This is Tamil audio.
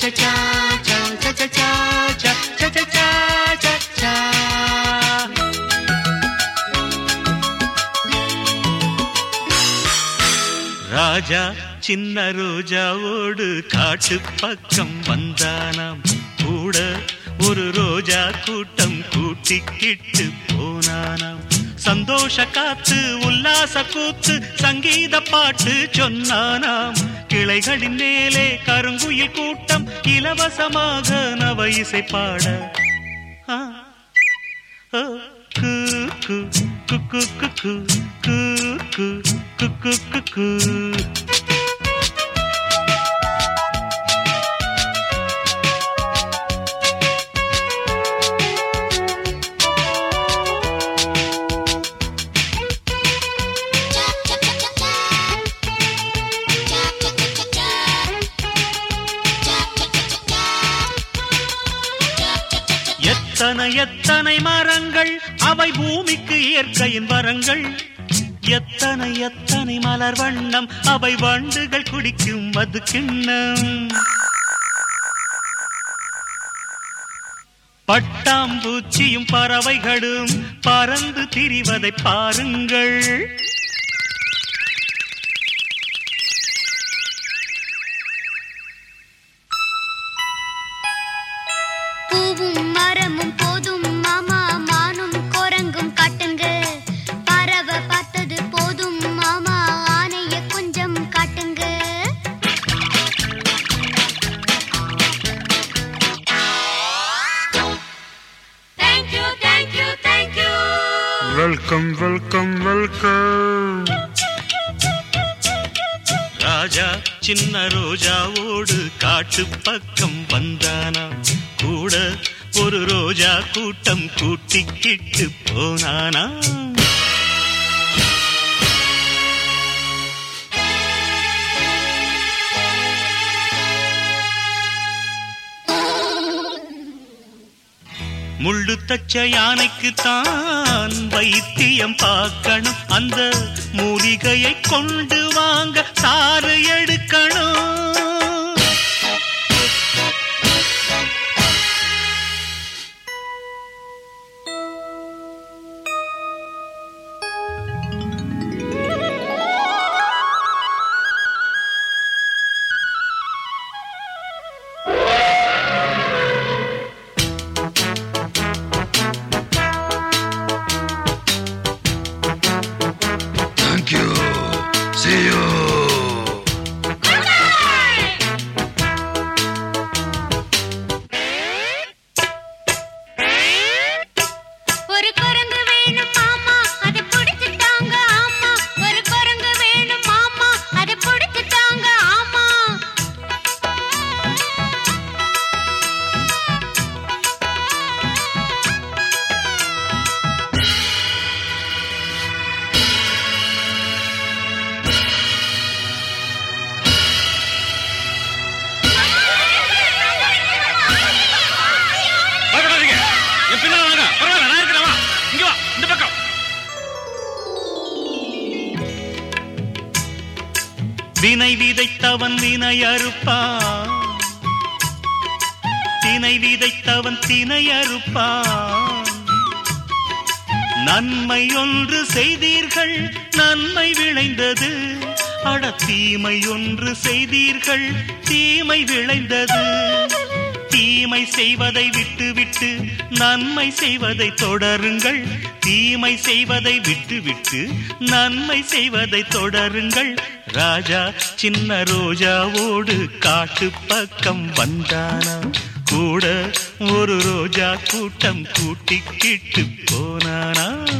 ராஜா சின்ன ரோஜாவோடு காட்டு பக்கம் வந்தானாம். கூட ஒரு ரோஜா கூட்டம் கூட்டிக்கிட்டு போனானாம். சந்தோஷ காத்து உல்லாச கூத்து சங்கீத பாட்டு சொன்னானாம். கிளைகளின் மேலே கருங்குயில் கூட்டம் இலவசமாக நவ இசை பாட எத்தனை எத்தனை மரங்கள் அவை பூமிக்கு இயற்கையின் வரங்கள். எத்தனை எத்தனை மலர் வண்ணம் அவை வண்டுகள் குடிக்கும் மது கிண்ணம். பட்டாம்பூச்சியும் பறவைகளும் பறந்து திரிவதை பாருங்கள். பூவும் மரமும் போதும் மாமா, மானும் குரங்கும் காட்டுங்க. பறவை பார்த்தது போதும் மாமா, ஆனைய கொஞ்சம் காட்டுங்க. Thank you, thank you, thank you. Welcome, welcome, welcome. ராஜா சின்ன ரோஜாவோடு காட்டு பக்கம் வந்தானா. கூட ஒரு ரோஜா கூட்டம் கூட்டிக்கிட்டு போனானா. முள்ளு தச்ச யானைக்குத்தான் வைத்தியம் பார்க்கணும். அந்த மூலிகையை கொண்டு வாங்க சாறு எடுக்கணும். Thank you. See you. ஒரு குரங்கு வேணும் மாமா, அதை பிடிச்சிட்டாங்க ஆமா. ஒரு குரங்கு வேணும் மாமா, அதை பிடிச்சிட்டாங்க ஆமா. வினை விதைத்தவன் வினை அறுப்பான். தினை விதைத்தவன் தினை அறுப்பான். நன்மை ஒன்று செய்தீர்கள் நன்மை விளைந்தது. அட தீமை ஒன்று செய்தீர்கள் தீமை விளைந்தது. தீமை செய்வதை விட்டு விட்டு நன்மை செய்வதை தொடருங்கள். தீமை செய்வதை விட்டு விட்டு நன்மை செய்வதை தொடருங்கள். ராஜா சின்ன ரோஜாவோடு காட்டு பக்கம் வந்தானா. கூட ஒரு ரோஜா கூட்டம் கூட்டிக்கிட்டு போனானா.